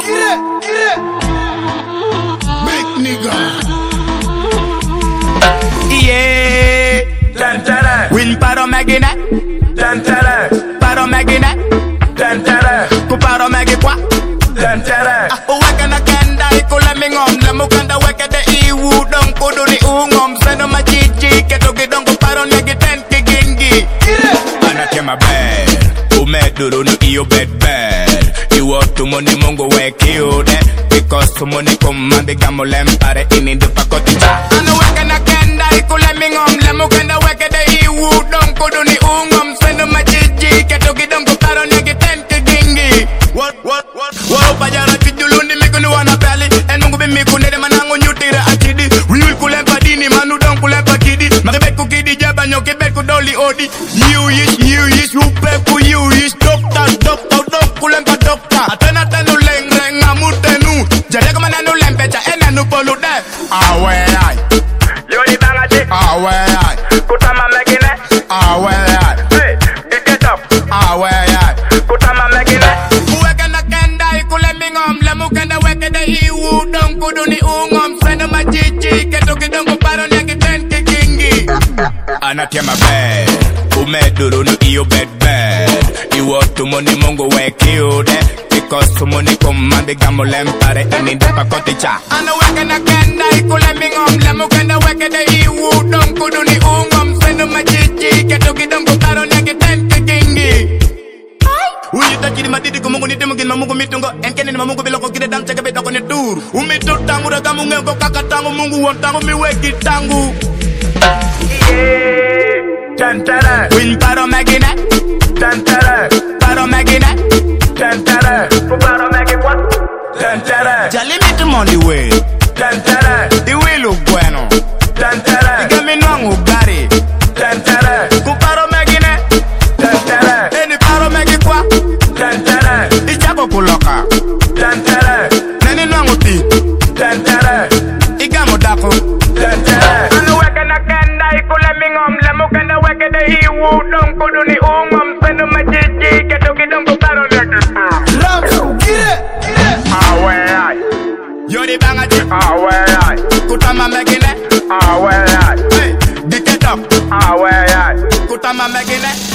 Big nigga. Yeah. Tantara. Win paro magina. Tantara. Paro magina. Tantara. Ku paro magi kwa. Tantara. Weka na kenda ikule mingom. Lemu kanda weke de iwu. Dong kudu ni ungom. Seno machichi. Ketogi dongo paro nyagi ten kigingi. Anatema bed. Umeduru ni iyo bed bed. Iwo tumoni mungu weki ude. Because tumoni kumandi gamo lempare. Inindi pakoticha. Ano weke na kenda ikule mingom. Lemu kenda weke de iwu. Dong kudu ni ungom. Seno machichi. Ketogi dongo paro nyagi ten kigingi. What? Pajara chijulundi mikuni wana peli. En mungu bimiku nede manangu nyutire achidi. Will kulempa dini manu don kulempa kidi. Makibeku kidi jaba nyoke beku doli odi. You is upeku you is doctor don kulempa doctor. Atena tenu leng reng amutenu. Jadeko mananu lempecha enenu polude. Awe ay. Yoli bangaji. Awe ay. Kutama megine. Awe ay. Hey, get up. Awe ay. Kutama megine. Lemu kenda weke de iwu. Don kudu ni ungom. Seno machichi. Ketogi dongo paro nyagi ten kigingi. Anatema bed. Umeduru ni iyo bed bed. Iwo tumoni mungu weki ude. Because tumoni kumandi gamo lempare. Inindi pakoticha. Ano weke na kenda ikule mingom. Lemu kenda weke de iwu. Don kudu ni ungom. Seno machichi. Ketogi dongo paro nyagi ten kigingi. Uyita chidi matiti kumungu niti mungin mamungu mitungo. Enkeni ni mamungu biloko kide dam cheke bedoko ni duru. Umitu tangu rega mungengo kaka tangu mungu wontangu miweki tangu. Yeah. Tantara. Win paro magina. Tantara. Paro magina. Tantara. Paro magi what? Tantara. Jalimitu mondi way. Tantara. Iwi look bueno. Tantara. Igami nwangu gari. Tantara. Kuparo magina. Tantara. Eni paro magi kwa. Tantara. Ichako kuloka. Tantara. Neni nwangu ti. Tantara. Igamo dako. Tantara. Anu weke na kenda ikule mingom. Lemu kenda weke de iwu. Don kudu ni ungom. Senu machichi. Ketogi dongo paro nyagi. Awe ay. Yori bangaji. Awe ay. Kutama magine. Awe ay. Hey, get up. Awe ay. Kutama magine.